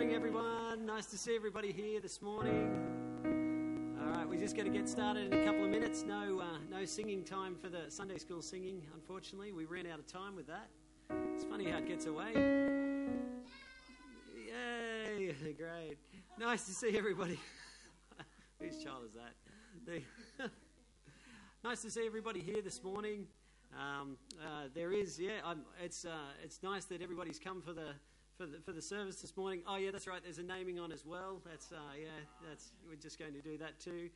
morning, everyone. Nice to see everybody here this morning. All right, we're just going to get started in a couple of minutes. No singing time for the Sunday school singing, unfortunately. We ran out of time with that. It's funny how it gets away. Yay, great. Nice to see everybody. Whose child is that? Nice to see everybody here this morning. It's nice that everybody's come for the service this morning. Oh yeah, that's right. There's a naming on as well. We're just going to do that too.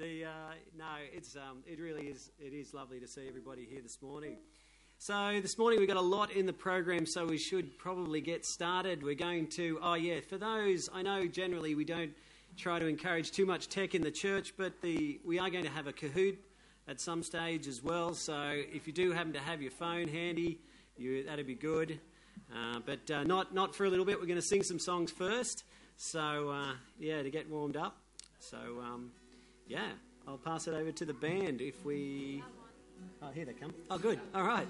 It really is. It is lovely to see everybody here this morning. So this morning we've got a lot in the program, so we should probably get started. We're going to. For those, I know generally we don't try to encourage too much tech in the church, but we are going to have a Kahoot at some stage as well. So if you do happen to have your phone handy, that'd be good. But not for a little bit. We're going to sing some songs first. So to get warmed up. So I'll pass it over to the band if we. Oh, here they come. Oh, good. All right.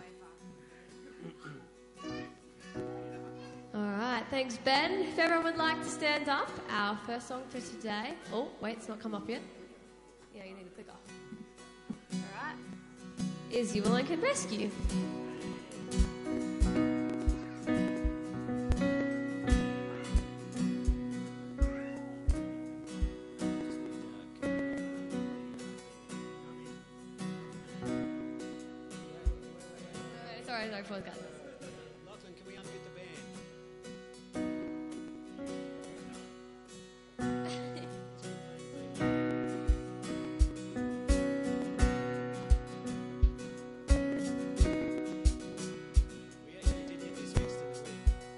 All right, thanks, Ben. If everyone would like to stand up, our first song for today. Oh, wait, it's not come up yet. Yeah, you need to click off. All right. Is You Alone Can Rescue. Sorry, before the Lachlan, can we unmute the band? We actually did hit this yesterday.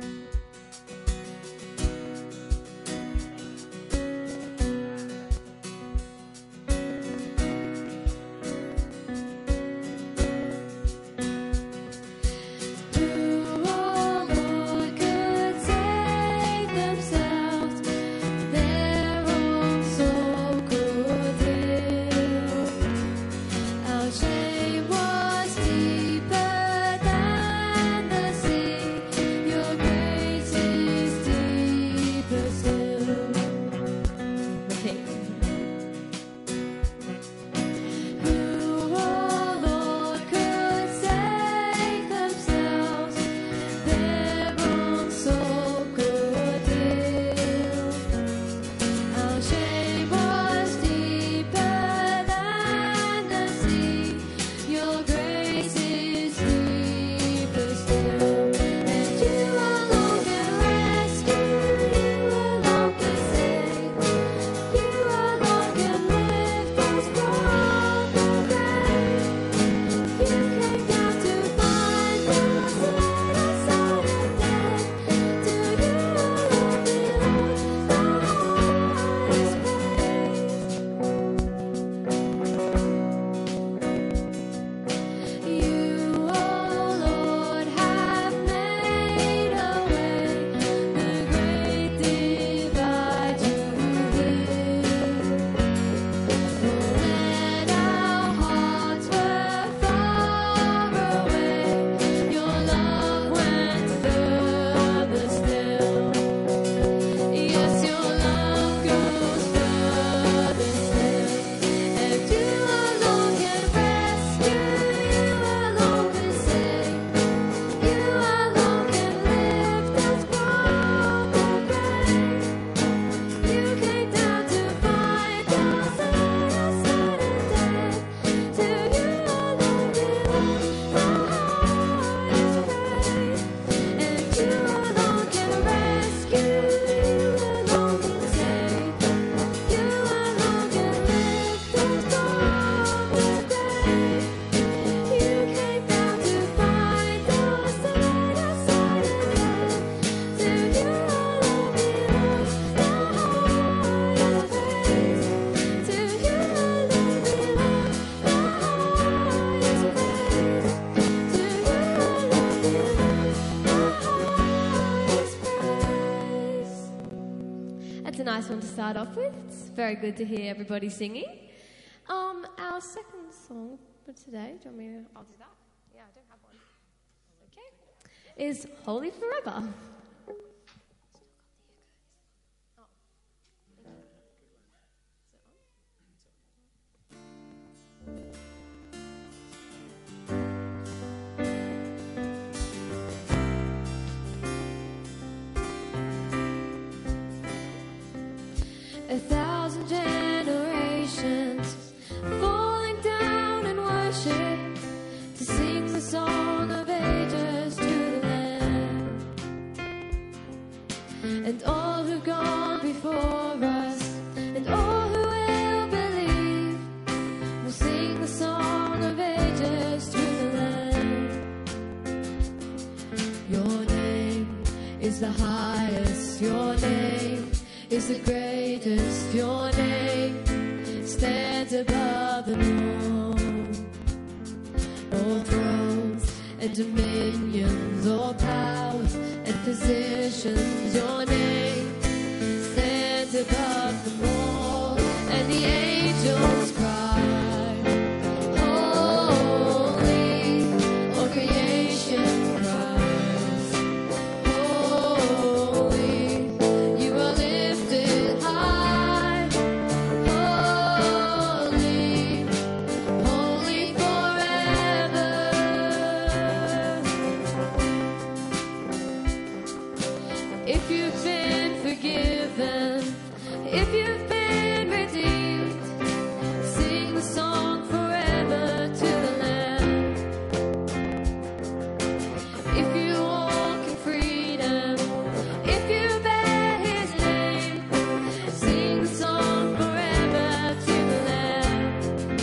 Nice one to start off with. It's very good to hear everybody singing. Our second song for today, do you want me to... I'll do that. Yeah, I don't have one. Okay. Is Holy Forever. 1,000 generations falling down in worship to sing the song of ages to the Lamb. And all who've gone before us and all who will believe will sing the song of ages to the Lamb. Your name is the highest, your name is the greatest, your name stands above them all thrones and dominions, all powers and positions, your name stands above them all, and the angels cry, holy, all creation cries, holy, you are lifted high, holy, holy forever. If you've been forgiven, if you've been redeemed, sing the song forever to the Lamb. If you walk in freedom, if you bear His name, sing the song forever to the Lamb.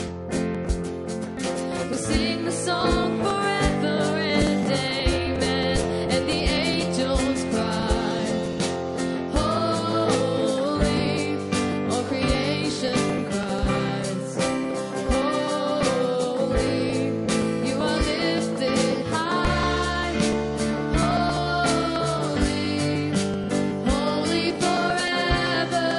We'll sing the song forever and amen, and the angels cry, holy, all creation cries, holy, you are lifted high, holy, holy forever.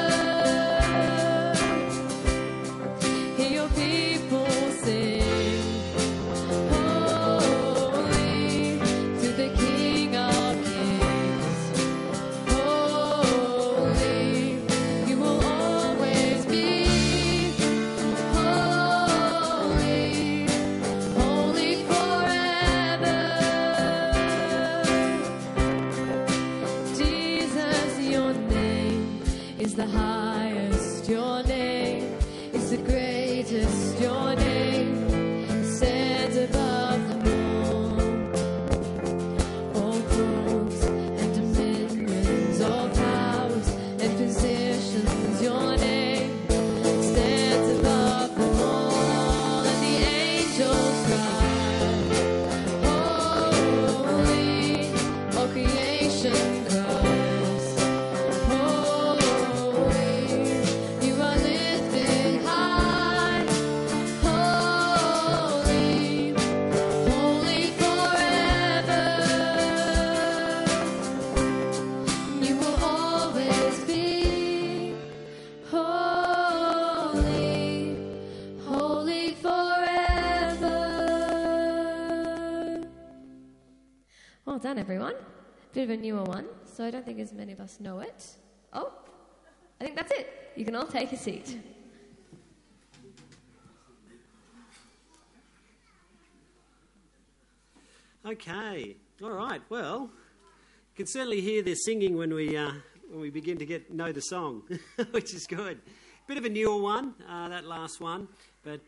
Hear your people sing, holy, to the King of Kings, holy, you will always be, holy, holy forever. Jesus, your name is the highest, your name is the greatest, your name stands above them all thrones and dominions, all powers and positions, your name stands above them all, and the angels cry, holy, all creation cries, holy, you are lifted high, holy, holy forever. You will always be holy, holy forever. Well done, everyone. Bit of a newer one, so I don't think as many of us know it. Oh, I think that's it. You can all take a seat. Okay, all right. Well, you can certainly hear the singing when we begin to know the song, which is good. Bit of a newer one, that last one, but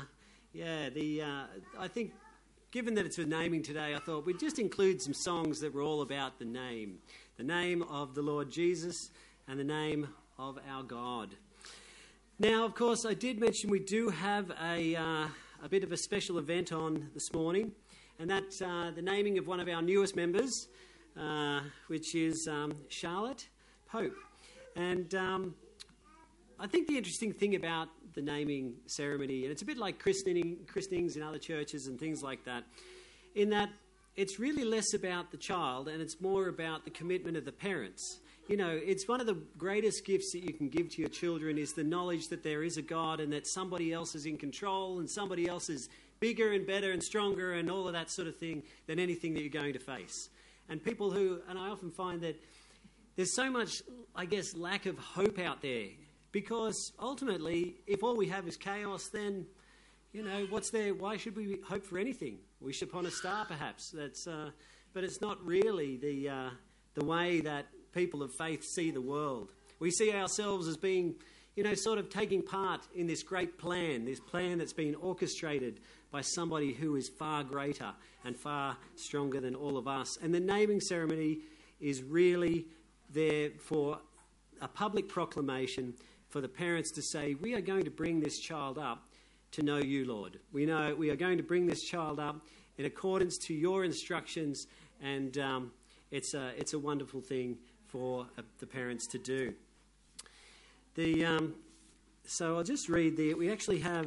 I think given that it's a naming today, I thought we'd just include some songs that were all about the name of the Lord Jesus and the name of our God. Now, of course, I did mention we do have a bit of a special event on this morning, and that's the naming of one of our newest members, which is Charlotte Pope. And I think the interesting thing about the naming ceremony, and it's a bit like christenings in other churches and things like that, in that it's really less about the child and it's more about the commitment of the parents. You know, it's one of the greatest gifts that you can give to your children is the knowledge that there is a God and that somebody else is in control and somebody else is bigger and better and stronger and all of that sort of thing than anything that you're going to face. And I often find that there's so much, I guess, lack of hope out there, because ultimately, if all we have is chaos, then, you know, what's there? Why should we hope for anything? Wish upon a star, perhaps. But it's not really the way that people of faith see the world. We see ourselves as being, sort of taking part in this great plan, this plan that's been orchestrated by somebody who is far greater and far stronger than all of us. And the naming ceremony is really there for a public proclamation for the parents to say, we are going to bring this child up to know you, Lord. We know we are going to bring this child up in accordance to your instructions, and it's a wonderful thing for the parents to do. So I'll just read there. We actually have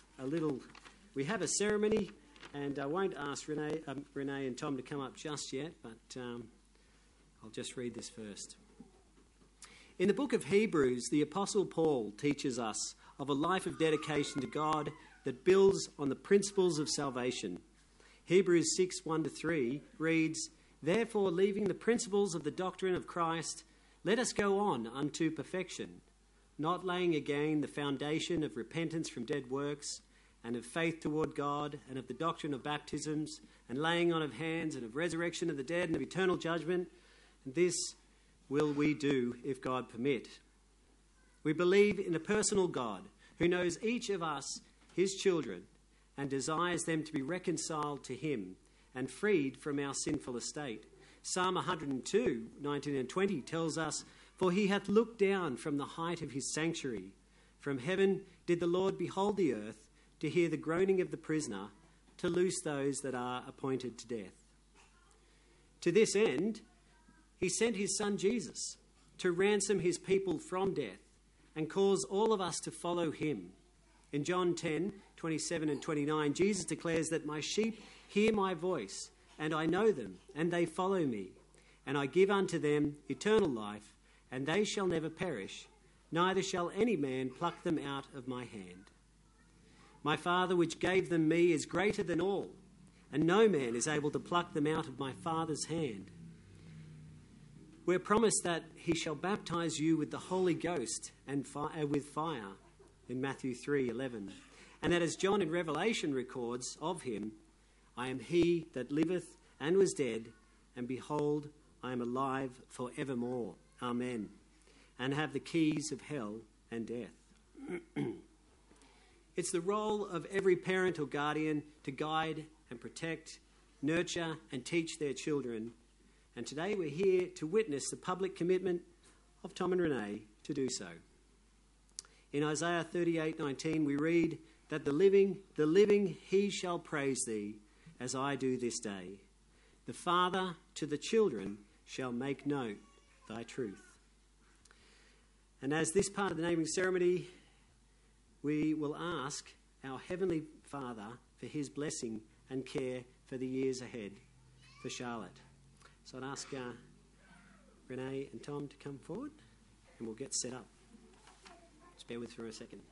a ceremony, and I won't ask Renee and Tom to come up just yet, but I'll just read this first. In the book of Hebrews, the Apostle Paul teaches us of a life of dedication to God that builds on the principles of salvation. Hebrews 6:1-3 reads, "Therefore, leaving the principles of the doctrine of Christ, let us go on unto perfection, not laying again the foundation of repentance from dead works, and of faith toward God, and of the doctrine of baptisms, and laying on of hands, and of resurrection of the dead, and of eternal judgment. And this will we do if God permit." We believe in a personal God who knows each of us, his children, and desires them to be reconciled to him and freed from our sinful estate. Psalm 102:19 and 20 tells us, "For he hath looked down from the height of his sanctuary. From heaven did the Lord behold the earth, to hear the groaning of the prisoner, to loose those that are appointed to death." To this end, he sent his son Jesus to ransom his people from death and cause all of us to follow him. In John 10:27 and 29, Jesus declares that my sheep hear my voice, and I know them, and they follow me. And I give unto them eternal life, and they shall never perish, neither shall any man pluck them out of my hand. My Father which gave them me is greater than all, and no man is able to pluck them out of my Father's hand. We're promised that he shall baptize you with the Holy Ghost and with fire in Matthew 3:11. And that as John in Revelation records of him, I am he that liveth and was dead, and behold, I am alive for evermore. Amen. And have the keys of hell and death. It's the role of every parent or guardian to guide and protect, nurture and teach their children. And today we're here to witness the public commitment of Tom and Renee to do so. In Isaiah 38:19 we read that the living he shall praise thee, as I do this day. The Father to the children shall make known thy truth. And as this part of the naming ceremony, we will ask our Heavenly Father for his blessing and care for the years ahead for Charlotte. So I'd ask Renee and Tom to come forward, and we'll get set up. Just bear with me for a second.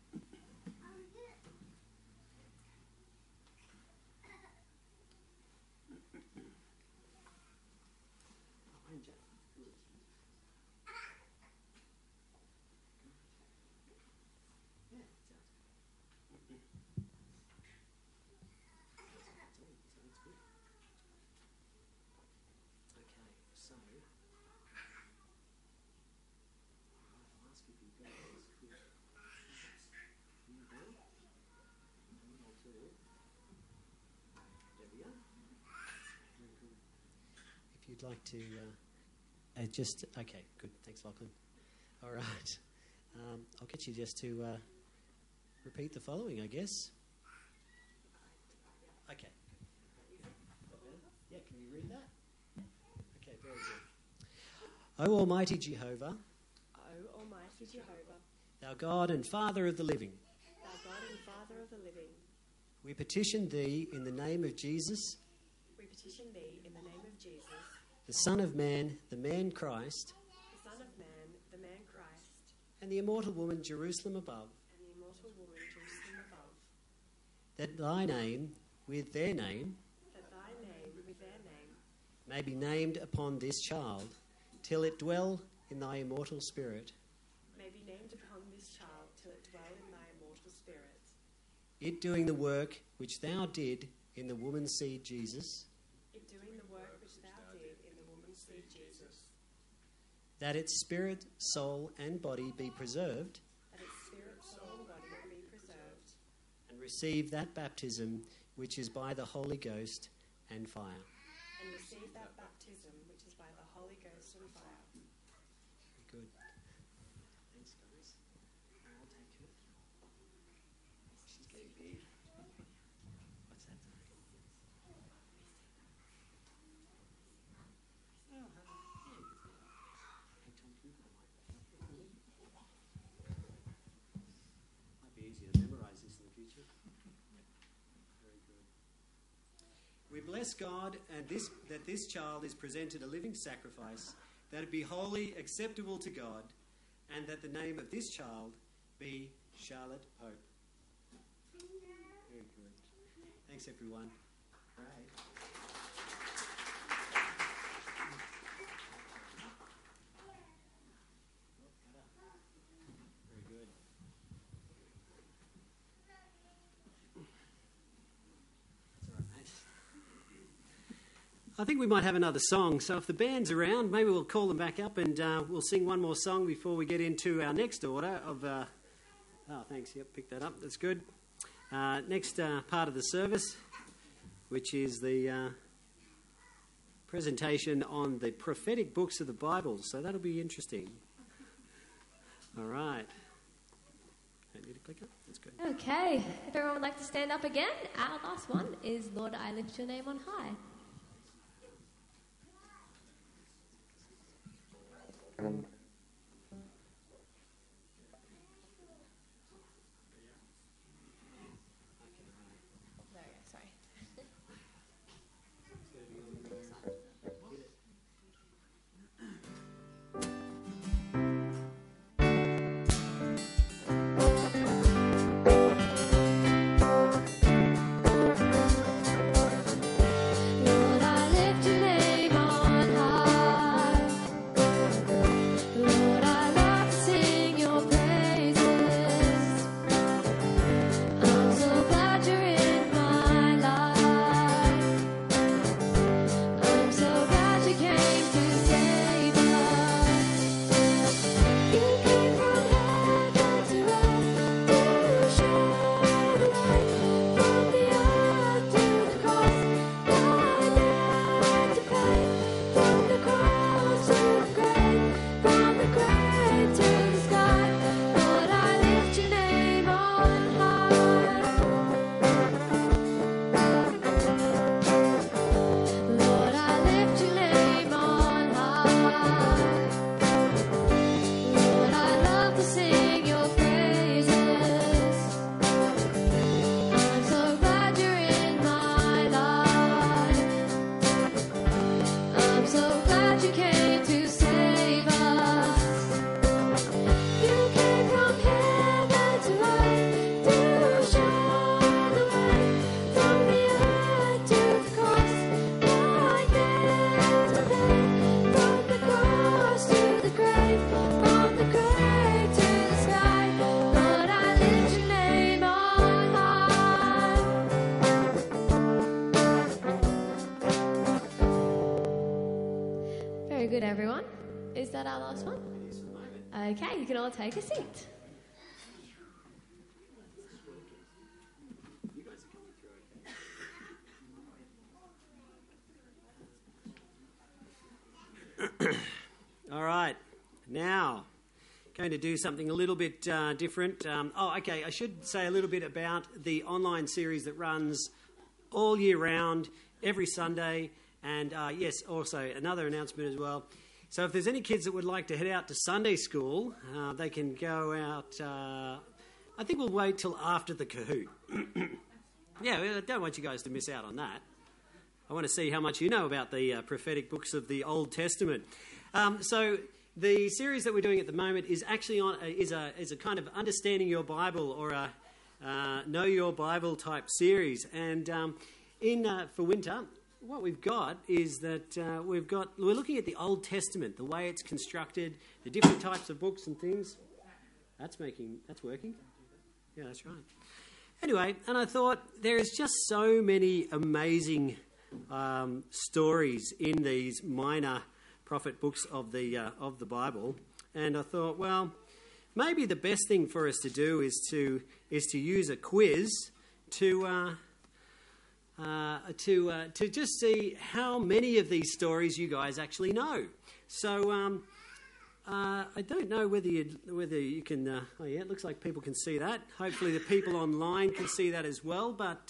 If you'd like to okay, good, thanks Lachlan. All right, I'll get you just to repeat the following, I guess. Okay. Yeah, can you read that? Okay, very good. O Almighty Jehovah, O Almighty Jehovah, thou God and Father of the living, thou God and Father of the living, we petition thee in the name of Jesus, we petition thee in the name of Jesus, the Son of Man, the man Christ, the Son of Man, the man Christ, and the immortal woman Jerusalem above, and the immortal woman Jerusalem above, that thy name with their name that thy name with their name may be named upon this child, till it dwell in thy immortal spirit, may be named upon this child till it dwell in thy immortal spirit, it doing the work which thou did in the woman's seed Jesus, it doing the work which thou did in the woman's seed Jesus, that its spirit, soul, and body be preserved, that its spirit, soul, and body be preserved, and receive that baptism which is by the Holy Ghost and fire. and receive that baptism which is by the Holy Ghost and fire. Very good. Thanks, guys. I'll take it. She's getting big. What's that? Oh, might be easier to memorise this in the future. Very good. We bless God and that this child is presented a living sacrifice, that it be wholly acceptable to God, and that the name of this child be Charlotte Pope. Very good. Thanks, everyone. Great. Very good. That's all right, mate. I think we might have another song, so if the band's around, maybe we'll call them back up and we'll sing one more song before we get into our next order of... oh, thanks, yep, pick that up, that's good. Next part of the service, which is the presentation on the prophetic books of the Bible, so that'll be interesting. All right. Don't need to click up, that's good. Okay, if everyone would like to stand up again, our last one is Lord, I lift your name on high. There we go, sorry. Lord, I lift your name on high. Lord, I love to sing your praises. I'm so glad you're in my life. I'm so glad you came to save us. You came from heaven to earth to show the light. From the earth to the cross, my debt to pay. From the cross to the grave, from the grave to the sky. Lord, I lift your name on high. Lord, I lift your name on high. Lord, I love to sing your praises. I'm so glad you're in my life. I'm so glad you came to save us. You came from heaven to earth to show the way. From the earth to the cross, my debt to pay. From the cross to the grave, from the grave to the sky. Lord, I lift your name on high. Very good, everyone. Is that our last one? It is for the moment. Okay, you can all take a seat. You guys are coming through okay. All right, now going to do something a little bit different. Okay, I should say a little bit about the online series that runs all year round, every Sunday, and yes, also another announcement as well. So if there's any kids that would like to head out to Sunday school, they can go out. I think we'll wait till after the Kahoot. Yeah, I don't want you guys to miss out on that. I want to see how much you know about the prophetic books of the Old Testament. So the series that we're doing at the moment is actually is a kind of understanding your Bible or a know your Bible type series. And for winter, what we've got is that we're looking at the Old Testament, the way it's constructed, the different types of books and things. That's working. Yeah, that's right. Anyway, and I thought there is just so many amazing stories in these minor prophet books of the Bible, and I thought, well, maybe the best thing for us to do is to use a quiz to just see how many of these stories you guys actually know. So I don't know whether you can. Oh yeah, it looks like people can see that. Hopefully the people online can see that as well. But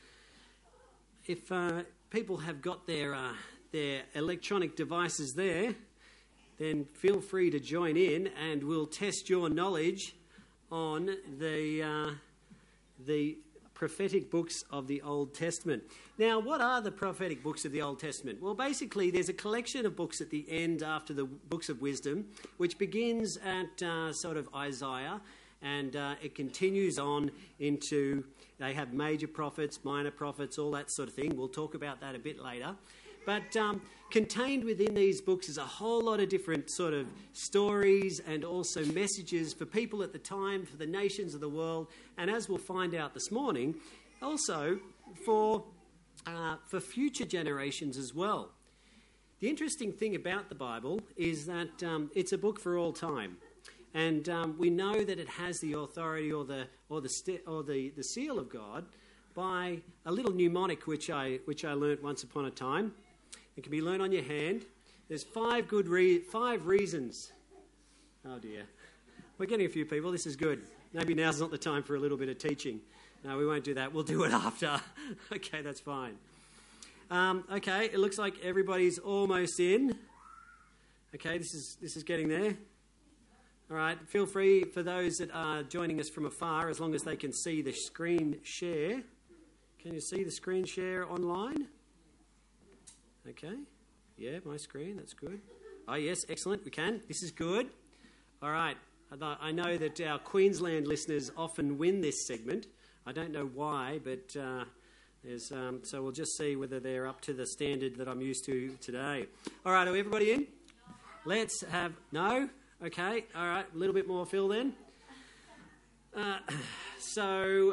if people have got their electronic devices there, then feel free to join in, and we'll test your knowledge on the prophetic books of the Old Testament. Now, what are the prophetic books of the Old Testament? Well, basically, there's a collection of books at the end after the books of wisdom, which begins at sort of Isaiah, and it continues on into, they have major prophets, minor prophets, all that sort of thing. We'll talk about that a bit later. But contained within these books is a whole lot of different sort of stories and also messages for people at the time, for the nations of the world, and as we'll find out this morning, also for future generations as well. The interesting thing about the Bible is that it's a book for all time, and we know that it has the authority or the seal of God by a little mnemonic which I learnt once upon a time. It can be learned on your hand. There's five reasons. Oh dear. We're getting a few people. This is good. Maybe now's not the time for a little bit of teaching. No, we won't do that. We'll do it after. Okay, that's fine. Okay, it looks like everybody's almost in. Okay, this is getting there. All right, feel free for those that are joining us from afar, as long as they can see the screen share. Can you see the screen share online? Okay. Yeah, my screen, that's good. Oh, yes, excellent, we can. This is good. All right. I know that our Queensland listeners often win this segment. I don't know why, but so we'll just see whether they're up to the standard that I'm used to today. All right, are everybody in? Let's have... No? Okay, all right, a little bit more, Phil, then. So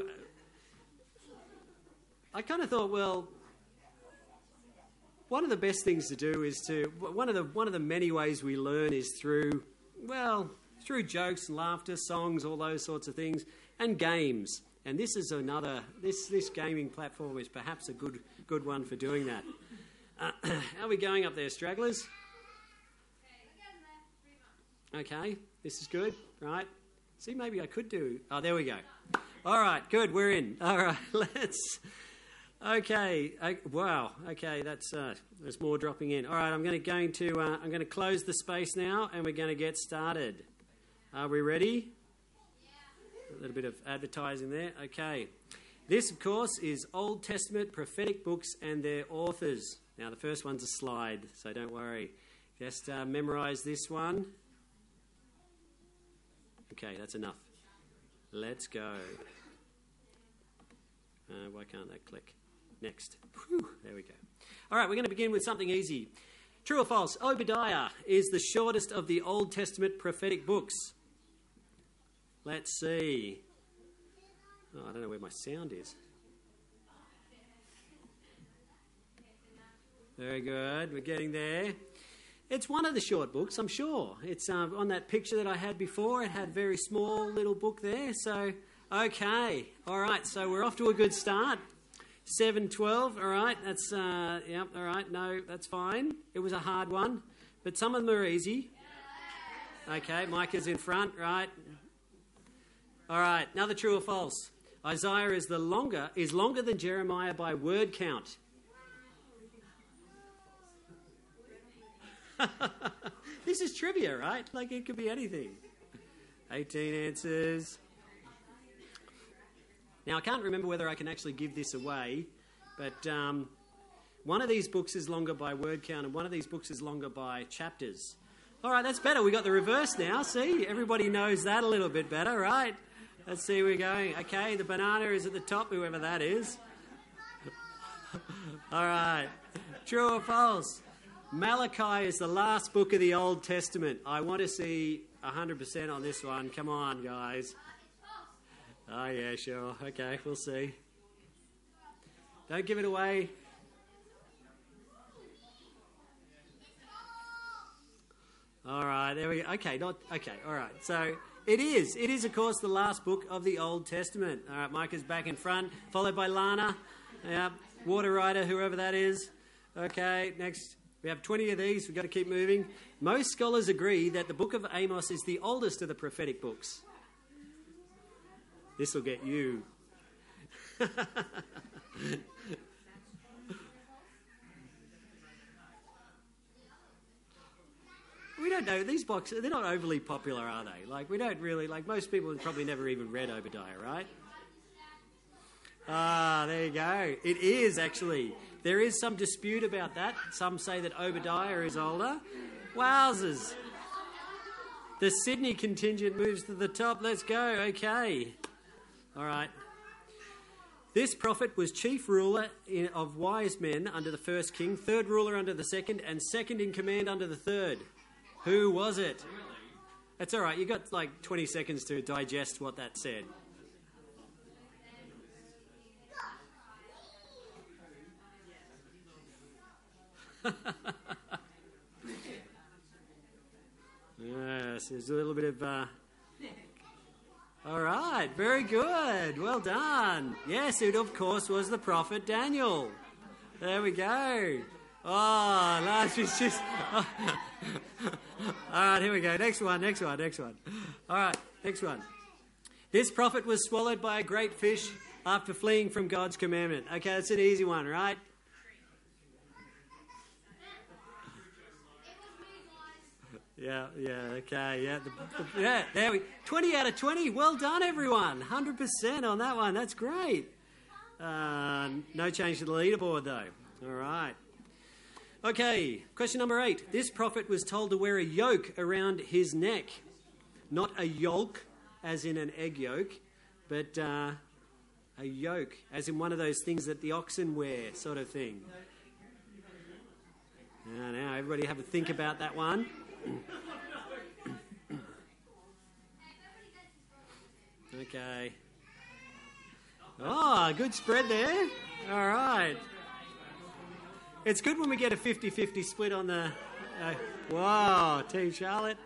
I kind of thought, well... One of the best things to do is one of the many ways we learn is through jokes and laughter, songs, all those sorts of things, and games. And this is this gaming platform is perhaps a good one for doing that. How are we going up there, stragglers? Okay, this is good, right? See, maybe I could do... Oh, there we go. All right, good, we're in. All right, let's... Okay, wow. Okay, there's more dropping in. All right, I'm going to close the space now, and we're going to get started. Are we ready? Yeah. A little bit of advertising there. Okay. This, of course, is Old Testament prophetic books and their authors. Now, the first one's a slide, so don't worry. Just memorise this one. Okay, that's enough. Let's go. Why can't that click? Next. Whew, there we go. All right, we're going to begin with something easy. True or false? Obadiah is the shortest of the Old Testament prophetic books. Let's see. Oh, I don't know where my sound is. Very good. We're getting there. It's one of the short books, I'm sure. It's on that picture that I had before. It had a very small little book there. So, okay. All right, so we're off to a good start. 7:12, all right, that's, all right, no, that's fine. It was a hard one, but some of them are easy. Okay, Micah's in front, right. All right, another true or false. Isaiah is longer than Jeremiah by word count. This is trivia, right? Like, it could be anything. 18 answers. Now, I can't remember whether I can actually give this away, but one of these books is longer by word count and one of these books is longer by chapters. All right, that's better. We got the reverse now. See, everybody knows that a little bit better, right? Let's see where we're going. Okay, the banana is at the top, whoever that is. All right, true or false? Malachi is the last book of the Old Testament. I want to see 100% on this one. Come on, guys. Oh, yeah, sure. Okay, we'll see. Don't give it away. All right, there we go. Okay, all right. So it is, of course, the last book of the Old Testament. All right, Micah's back in front, followed by Lana. Yeah, Water Rider, whoever that is. Okay, next. We have 20 of these. We've got to keep moving. Most scholars agree that the book of Amos is the oldest of the prophetic books. This will get you. We don't know. These books, they're not overly popular, are they? Like, we don't really, like, most people have probably never even read Obadiah, right? Ah, there you go. It is, actually. There is some dispute about that. Some say that Obadiah is older. Wowzers. The Sydney contingent moves to the top. Let's go. Okay. All right. This prophet was chief ruler of wise men under the first king, third ruler under the second, and second in command under the third. Who was it? That's all right. You got like 20 seconds to digest what that said. Yes, there's a little bit of... All right, very good. Well done. Yes, it of course was the prophet Daniel. There we go. Oh, last is just... All right, here we go. Next one. All right, next one. This prophet was swallowed by a great fish after fleeing from God's commandment. Okay, that's an easy one, right? Yeah, okay, yeah. There we 20 out of 20. Well done, everyone. 100% on that one. That's great. No change to the leaderboard, though. All right. Okay, question number 8. This prophet was told to wear a yoke around his neck. Not a yolk, as in an egg yolk, but a yoke, as in one of those things that the oxen wear, sort of thing. Now, everybody have a think about that one. Okay. Oh, good spread there. All right. It's good when we get a 50-50 split on the... wow, Team Charlotte.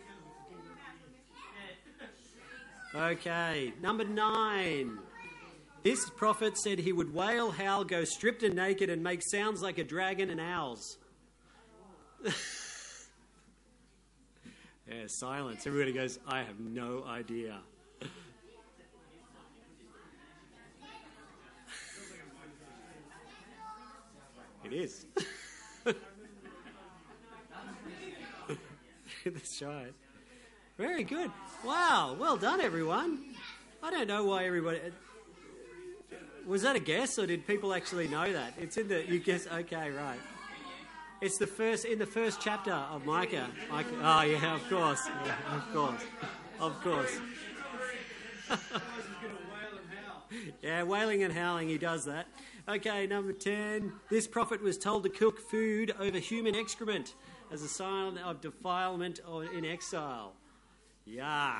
Okay, number 9. This prophet said he would wail, howl, go stripped and naked and make sounds like a dragon and owls. Yeah, silence. Everybody goes, I have no idea. It is. That's right. Very good. Wow, well done, everyone. I don't know why everybody... Was that a guess, or did people actually know that? It's in the... You guess... Okay, right. It's in the first chapter of Micah. Oh, yeah, of course. Yeah, of course. Yeah, wailing and howling, he does that. Okay, number 10. This prophet was told to cook food over human excrement as a sign of defilement or in exile. Yuck.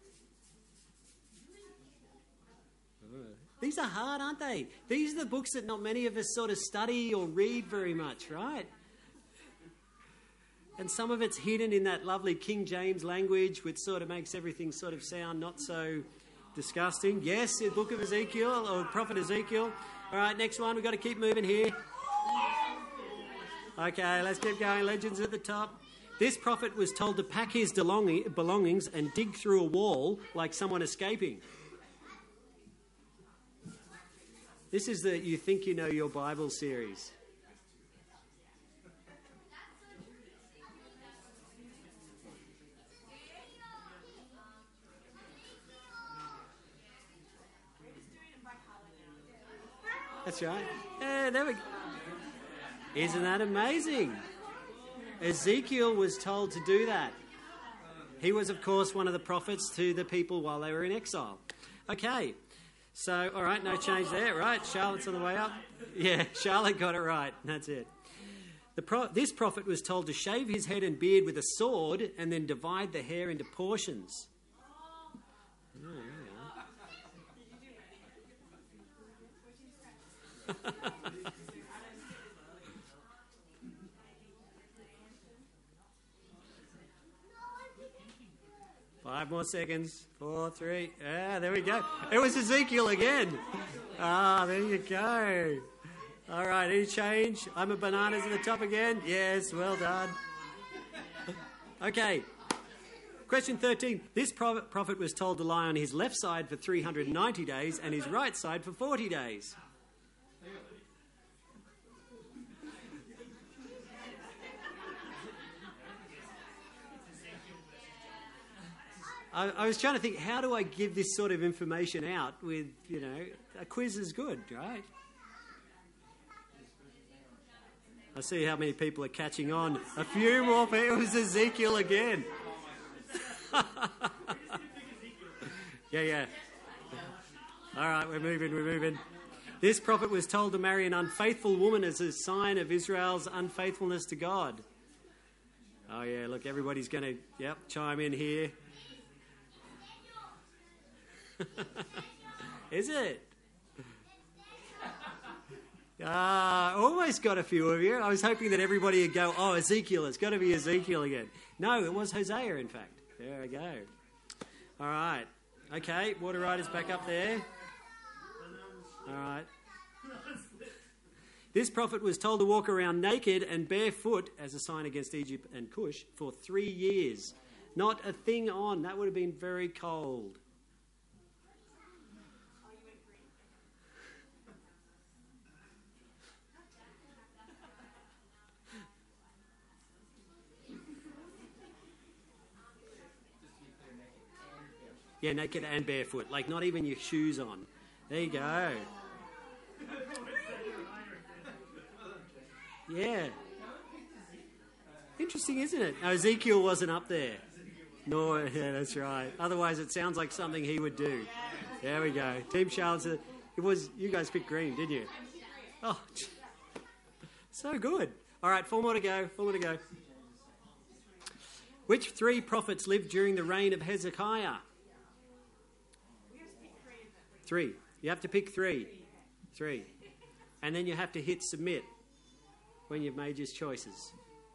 These are hard, aren't they? These are the books that not many of us sort of study or read very much, right? And some of it's hidden in that lovely King James language, which sort of makes everything sort of sound not so disgusting. Yes, the book of Ezekiel, or prophet Ezekiel. All right, next one. We've got to keep moving here. Okay, let's keep going. Legends at the top. This prophet was told to pack his belongings and dig through a wall like someone escaping. This is the You Think You Know Your Bible series. That's right. Yeah, there we go. Isn't that amazing? Ezekiel was told to do that. He was, of course, one of the prophets to the people while they were in exile. Okay. So, all right, no change there, right? Charlotte's on the way up. Yeah, Charlotte got it right. That's it. This prophet was told to shave his head and beard with a sword and then divide the hair into portions. Oh, 5 more seconds. 4, 3. Ah, there we go. It was Ezekiel again. Ah, there you go. All right, any change? I'm a bananas at the top again. Yes, well done. Okay. Question 13. This prophet was told to lie on his left side for 390 days and his right side for 40 days. I was trying to think, how do I give this sort of information out with, a quiz is good, right? I see how many people are catching on. A few more people. It was Ezekiel again. Yeah. All right, we're moving. This prophet was told to marry an unfaithful woman as a sign of Israel's unfaithfulness to God. Oh, yeah, look, everybody's going to, chime in here. Is it? Almost got a few of you. I was hoping that everybody would go, oh, Ezekiel, it's got to be Ezekiel again. No, it was Hosea, in fact. There we go. All right. Okay, water rider's back up there. All right. This prophet was told to walk around naked and barefoot as a sign against Egypt and Cush for 3 years. Not a thing on. That would have been very cold. Yeah, naked and barefoot. Like, not even your shoes on. There you go. Yeah. Interesting, isn't it? No, Ezekiel wasn't up there. No, yeah, that's right. Otherwise, it sounds like something he would do. There we go. Team Charlotte, it was, you guys picked green, didn't you? Oh, so good. All right, 4 more to go. Which 3 prophets lived during the reign of Hezekiah? 3. You have to pick 3. 3. And then you have to hit submit when you've made your choices.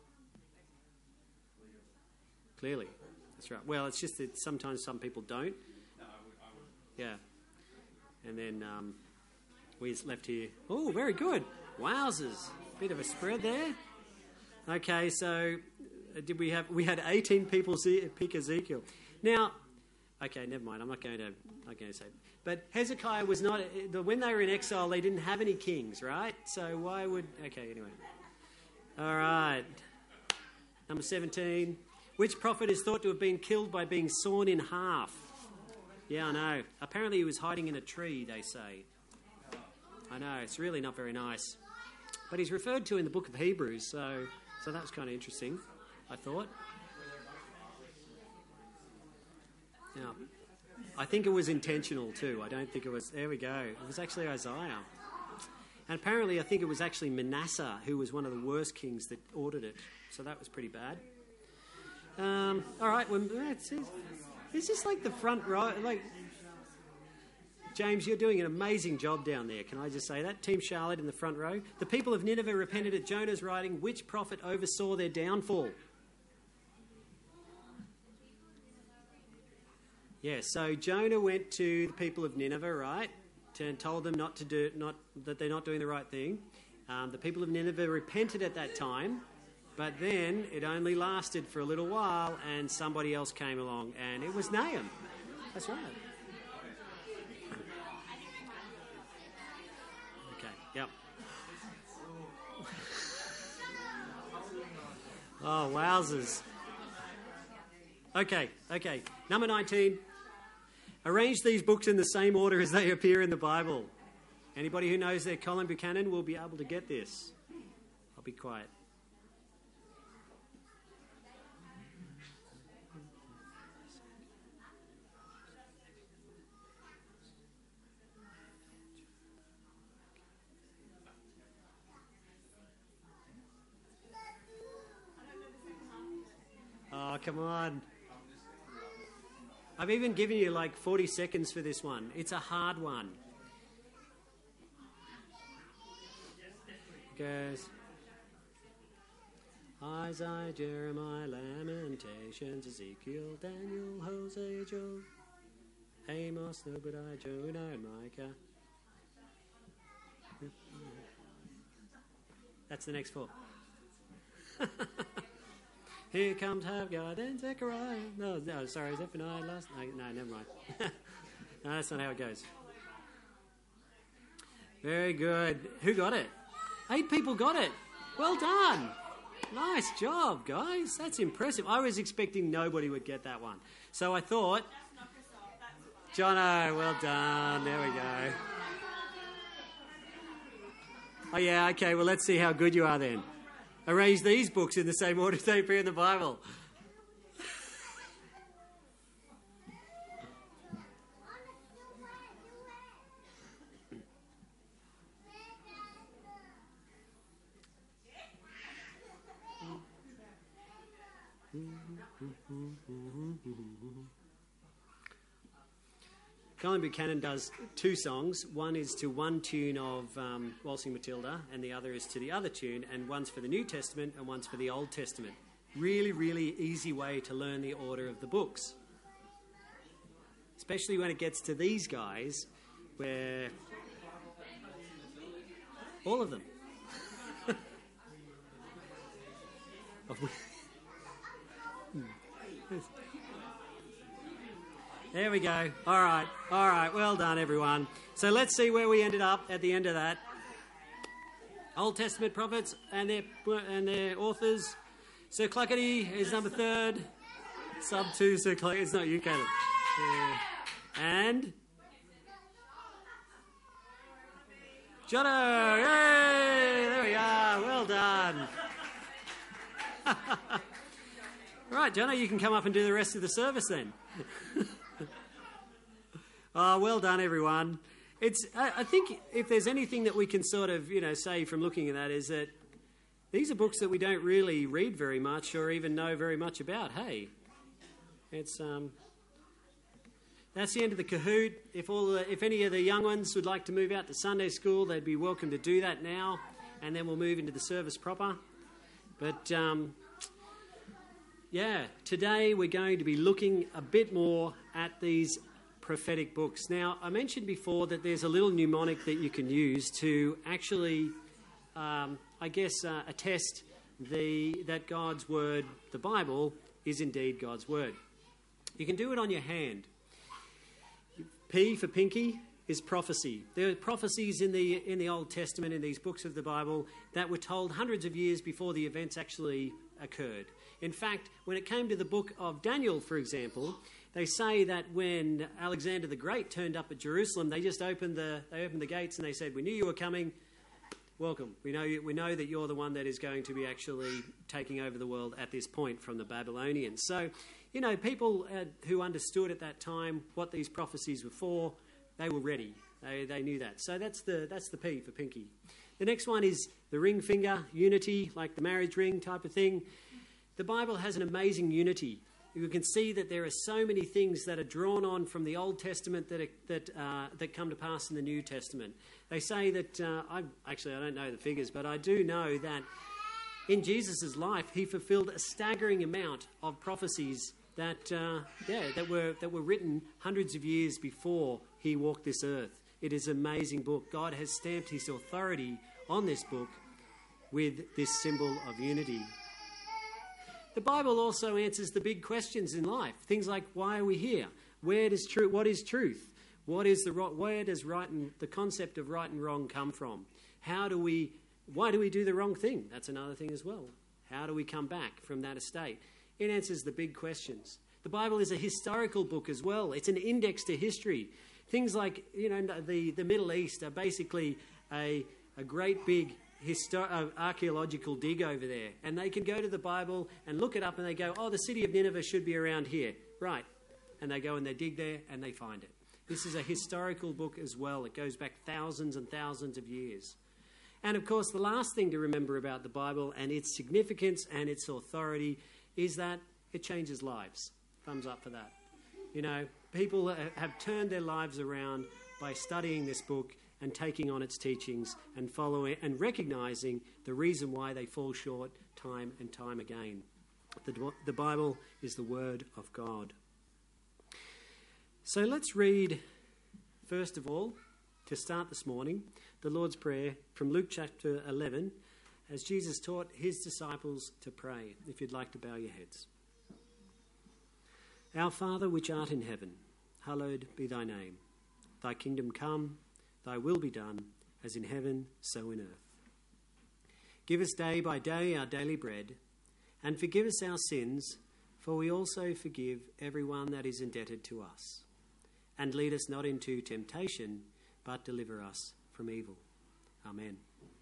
Clearly. That's right. Well, it's just that sometimes some people don't. Yeah. And then we're left here. Oh, very good. Wowzers. Bit of a spread there. Okay, so we had 18 people pick Ezekiel. Now, okay, never mind. I'm not going to say. But Hezekiah was not. When they were in exile, they didn't have any kings, right? So why would? Okay, anyway. All right. Number 17. Which prophet is thought to have been killed by being sawn in half? Yeah, I know. Apparently, he was hiding in a tree. They say. I know. It's really not very nice. But he's referred to in the book of Hebrews, so that was kind of interesting, I thought. Now, I think it was intentional too. I don't think it was... There we go. It was actually Isaiah. And apparently I think it was actually Manasseh who was one of the worst kings that ordered it. So that was pretty bad. All right. Well, it's just like the front row. Like, James, you're doing an amazing job down there. Can I just say that? Team Charlotte in the front row. The people of Nineveh repented at Jonah's writing. Which prophet oversaw their downfall? Yeah, so Jonah went to the people of Nineveh, right, and told them that they're not doing the right thing. The people of Nineveh repented at that time, but then it only lasted for a little while, and somebody else came along, and it was Nahum. That's right. Okay, yep. Oh, wowzers. Okay. Number 19. Arrange these books in the same order as they appear in the Bible. Anybody who knows their Colin Buchanan will be able to get this. I'll be quiet. Oh, come on. I've even given you like 40 seconds for this one. It's a hard one. Goes. Isaiah, Jeremiah, Lamentations, Ezekiel, Daniel, Hosea, Job, Amos, Obadiah, Jonah, and Micah. That's the next four. Here comes Haggai, then Zechariah. No, sorry, Zephaniah last. No, never mind. No, that's not how it goes. Very good. Who got it? 8 people got it. Well done. Nice job, guys. That's impressive. I was expecting nobody would get that one. So I thought... Jono, well done. There we go. Oh, yeah, okay. Well, let's see how good you are then. Arrange these books in the same order they appear in the Bible. Colin Buchanan does 2 songs. One is to one tune of Waltzing Matilda, and the other is to the other tune, and one's for the New Testament and one's for the Old Testament. Really, really easy way to learn the order of the books. Especially when it gets to these guys, where... all of them. There we go. All right. Well done, everyone. So let's see where we ended up at the end of that. Old Testament prophets and their authors. Sir Cluckety is number 3rd. Sub 2, Sir Cluckety. It's not you, Caleb. And Jono. Yay! There we are. Well done. Right, Jono, you can come up and do the rest of the service then. Oh, well done, everyone. I think if there's anything that we can sort of, say from looking at that is that these are books that we don't really read very much or even know very much about. Hey, it's that's the end of the Kahoot. If any of the young ones would like to move out to Sunday school, they'd be welcome to do that now, and then we'll move into the service proper. But today we're going to be looking a bit more at these prophetic books. Now, I mentioned before that there's a little mnemonic that you can use to actually, attest that God's Word, the Bible, is indeed God's Word. You can do it on your hand. P for pinky is prophecy. There are prophecies in the Old Testament, in these books of the Bible, that were told hundreds of years before the events actually occurred. In fact, when it came to the book of Daniel, for example, they say that when Alexander the Great turned up at Jerusalem, they just opened the gates and they said, "We knew you were coming. Welcome. We know that you're the one that is going to be actually taking over the world at this point from the Babylonians." So, people who understood at that time what these prophecies were for, they were ready. They knew that. So that's the P for pinky. The next one is the ring finger, unity, like the marriage ring type of thing. The Bible has an amazing unity. You can see that there are so many things that are drawn on from the Old Testament that come to pass in the New Testament. They say that, I don't know the figures, but I do know that in Jesus' life, he fulfilled a staggering amount of prophecies that were written hundreds of years before he walked this earth. It is an amazing book. God has stamped his authority on this book with this symbol of unity. The Bible also answers the big questions in life. Things like, why are we here? What is truth? Where does the concept of right and wrong come from? Why do we do the wrong thing? That's another thing as well. How do we come back from that estate? It answers the big questions. The Bible is a historical book as well. It's an index to history. Things like, the Middle East are basically a great big archaeological dig over there, and they can go to the Bible and look it up and they go, oh, the city of Nineveh should be around here, right? And they go and they dig there and they find it. This is a historical book as well. It goes back thousands and thousands of years. And of course, the last thing to remember about the Bible and its significance and its authority is that it changes lives. Thumbs up for that. People have turned their lives around by studying this book and taking on its teachings and following and recognizing the reason why they fall short time and time again. The Bible is the Word of God. So let's read, first of all, to start this morning, the Lord's Prayer from Luke chapter 11, as Jesus taught his disciples to pray. If you'd like to bow your heads. Our Father, which art in heaven, hallowed be thy name. Thy kingdom come, thy will be done, as in heaven, so in earth. Give us day by day our daily bread, and forgive us our sins, for we also forgive everyone that is indebted to us. And lead us not into temptation, but deliver us from evil. Amen.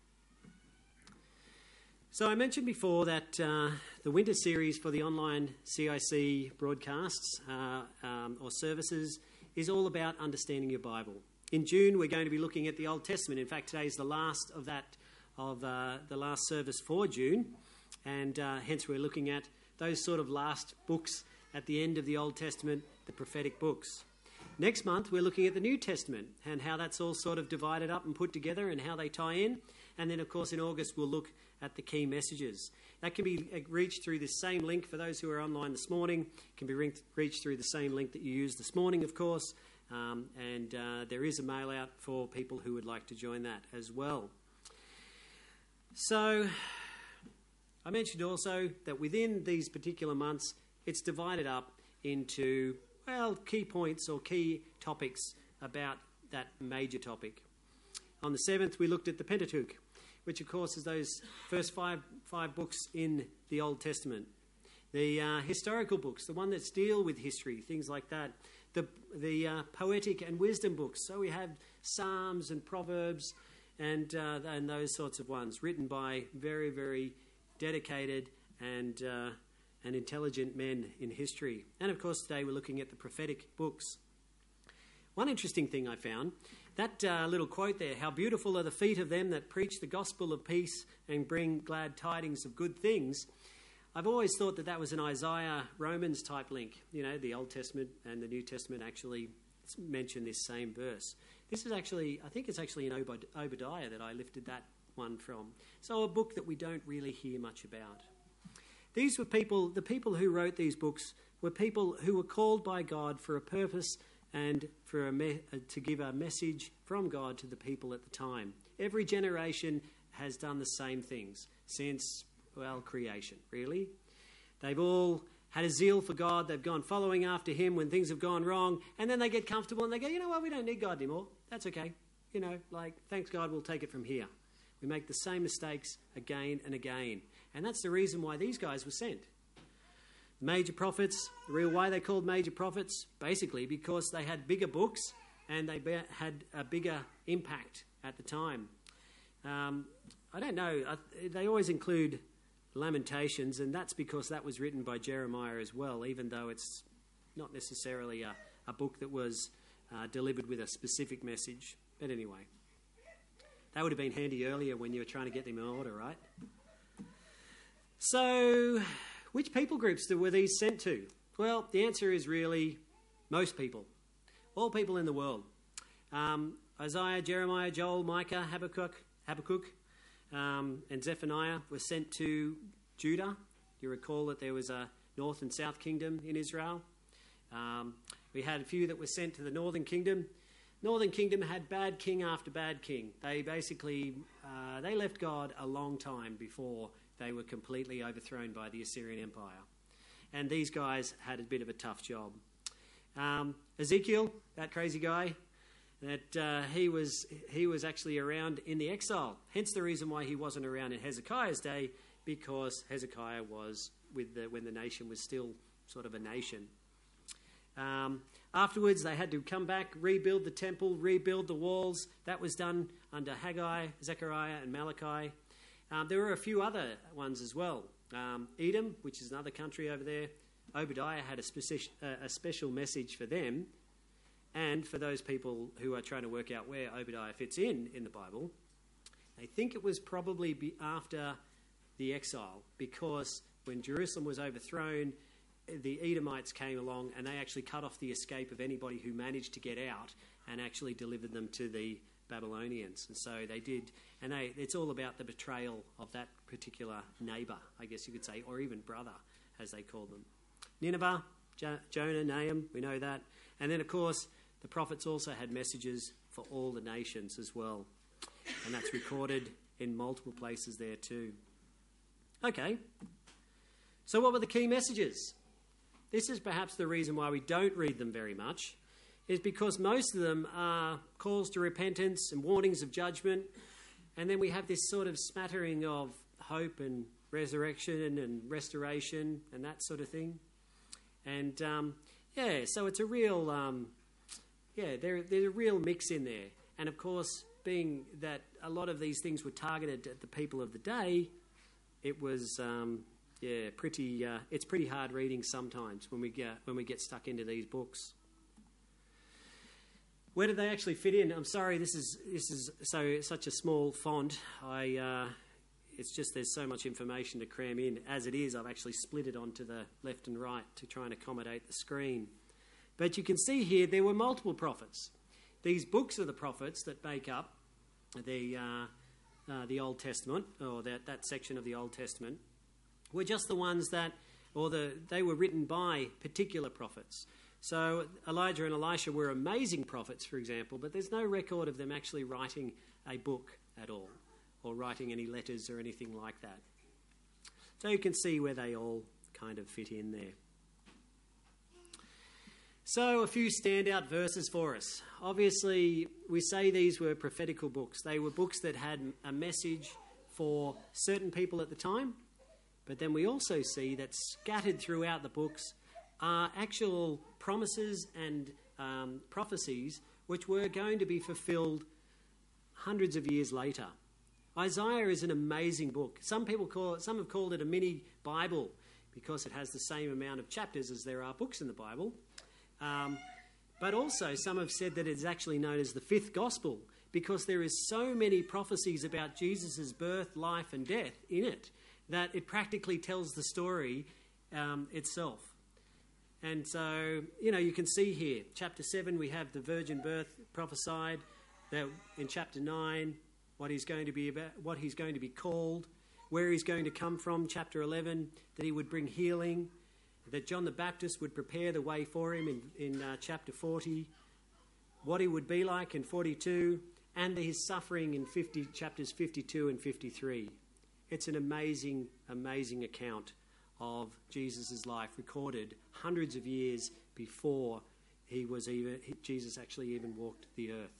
So I mentioned before that the winter series for the online CIC broadcasts or services is all about understanding your Bible. In June, we're going to be looking at the Old Testament. In fact, today is the last of that, the last service for June. And hence we're looking at those sort of last books at the end of the Old Testament, the prophetic books. Next month, we're looking at the New Testament and how that's all sort of divided up and put together and how they tie in. And then, of course, in August, we'll look at the key messages. That can be reached through this same link for those who are online this morning. It can be reached through the same link that you used this morning, of course. And there is a mail out for people who would like to join that as well. So I mentioned also that within these particular months, it's divided up into, well, key points or key topics about that major topic. On the 7th, we looked at the Pentateuch, which, of course, is those first five books in the Old Testament. The historical books, the one that deal with history, things like that. The poetic and wisdom books. So we have Psalms and Proverbs and those sorts of ones, written by very, very dedicated and intelligent men in history. And, of course, today we're looking at the prophetic books. One interesting thing I found, that little quote there, how beautiful are the feet of them that preach the gospel of peace and bring glad tidings of good things. I've always thought that was an Isaiah Romans type link. You know, the Old Testament and the New Testament actually mention this same verse. This is actually, I think it's actually in Obadiah that I lifted that one from. So a book that we don't really hear much about. These were the people who wrote these books were people who were called by God for a purpose and to give a message from God to the people at the time. Every generation has done the same things since, well, creation, really. They've all had a zeal for God. They've gone following after him when things have gone wrong. And then they get comfortable and they go, you know what, we don't need God anymore. That's okay. You know, like, thanks God, we'll take it from here. We make the same mistakes again and again. And that's the reason why these guys were sent. Major prophets, the real why they're called major prophets, basically because they had bigger books and they had a bigger impact at the time. I don't know, they always include Lamentations, and that's because that was written by Jeremiah as well, even though it's not necessarily a book that was delivered with a specific message. But anyway, that would have been handy earlier when you were trying to get them in order, right? So, which people groups were these sent to? Well, the answer is really most people. All people in the world. Isaiah, Jeremiah, Joel, Micah, Habakkuk, and Zephaniah were sent to Judah. You recall that there was a north and south kingdom in Israel. We had a few that were sent to the northern kingdom. Northern kingdom had bad king after bad king. They basically, they left God a long time before they were completely overthrown by the Assyrian Empire. And these guys had a bit of a tough job. Ezekiel, that crazy guy, that he was actually around in the exile. Hence the reason why he wasn't around in Hezekiah's day, because Hezekiah was when the nation was still sort of a nation. Afterwards, they had to come back, rebuild the temple, rebuild the walls. That was done under Haggai, Zechariah, and Malachi. There were a few other ones as well. Edom, which is another country over there, Obadiah had a special message for them. And for those people who are trying to work out where Obadiah fits in the Bible, they think it was probably after the exile, because when Jerusalem was overthrown, the Edomites came along and they actually cut off the escape of anybody who managed to get out and actually delivered them to the Babylonians. And so they did, and it's all about the betrayal of that particular neighbour, I guess you could say, or even brother, as they called them. Nineveh, Jonah, Nahum, we know that. And then, of course, the prophets also had messages for all the nations as well. And that's recorded in multiple places there too. Okay, so what were the key messages? This is perhaps the reason why we don't read them very much, is because most of them are calls to repentance and warnings of judgment, and then we have this sort of smattering of hope and resurrection and restoration and that sort of thing. And so it's a real, there's a real mix in there. And of course, being that a lot of these things were targeted at the people of the day, it was it's pretty hard reading sometimes when we get stuck into these books. Where do they actually fit in? I'm sorry, this is such a small font. It's just there's so much information to cram in. As it is, I've actually split it onto the left and right to try and accommodate the screen. But you can see here there were multiple prophets. These books of the prophets that make up the Old Testament, or that section of the Old Testament, were just the ones that, they were written by particular prophets. So Elijah and Elisha were amazing prophets, for example, but there's no record of them actually writing a book at all, or writing any letters or anything like that. So you can see where they all kind of fit in there. So a few standout verses for us. Obviously, we say these were prophetical books. They were books that had a message for certain people at the time, but then we also see that scattered throughout the books are actual promises and prophecies which were going to be fulfilled hundreds of years later. Isaiah is an amazing book. Some have called it a mini Bible because it has the same amount of chapters as there are books in the Bible. But also some have said that it's actually known as the fifth gospel because there is so many prophecies about Jesus' birth, life and death in it that it practically tells the story itself. And so, you can see here, chapter 7, we have the virgin birth prophesied. That in chapter 9, what he's going to be about, what he's going to be called, where he's going to come from. Chapter 11, that he would bring healing, that John the Baptist would prepare the way for him in chapter 40, what he would be like in 42, and his suffering in chapters 52 and 53. It's an amazing, amazing account of Jesus' life, recorded hundreds of years before Jesus actually even walked the earth.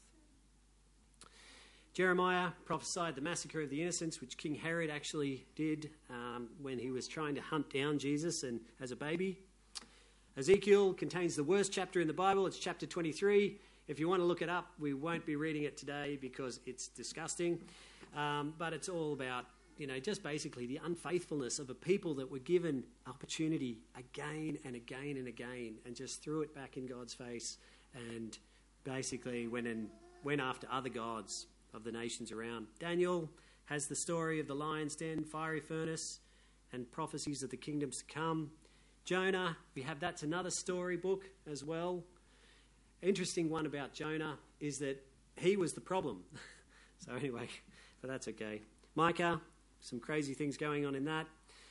Jeremiah prophesied the massacre of the innocents, which King Herod actually did when he was trying to hunt down Jesus as a baby. Ezekiel contains the worst chapter in the Bible. It's chapter 23. If you want to look it up, we won't be reading it today because it's disgusting. But it's all about, just basically the unfaithfulness of a people that were given opportunity again and again and again and just threw it back in God's face and basically went after other gods of the nations around. Daniel has the story of the lion's den, fiery furnace, and prophecies of the kingdoms to come. Jonah, that's another story book as well. Interesting one about Jonah is that he was the problem. So anyway, but that's okay. Micah, some crazy things going on in that.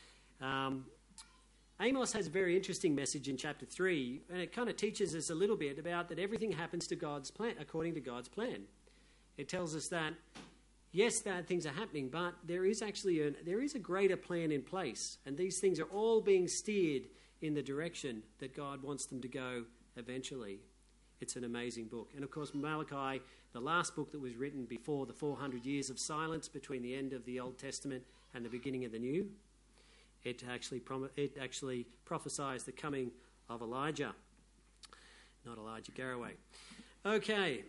Amos has a very interesting message in chapter 3, and it kind of teaches us a little bit about that everything happens to God's plan, according to God's plan. It tells us that, yes, bad things are happening, but there is a greater plan in place, and these things are all being steered in the direction that God wants them to go eventually. It's an amazing book. And of course, Malachi, the last book that was written before the 400 years of silence between the end of the Old Testament and the beginning of the New, it actually prophesies the coming of Elijah. Not Elijah Garraway. Okay,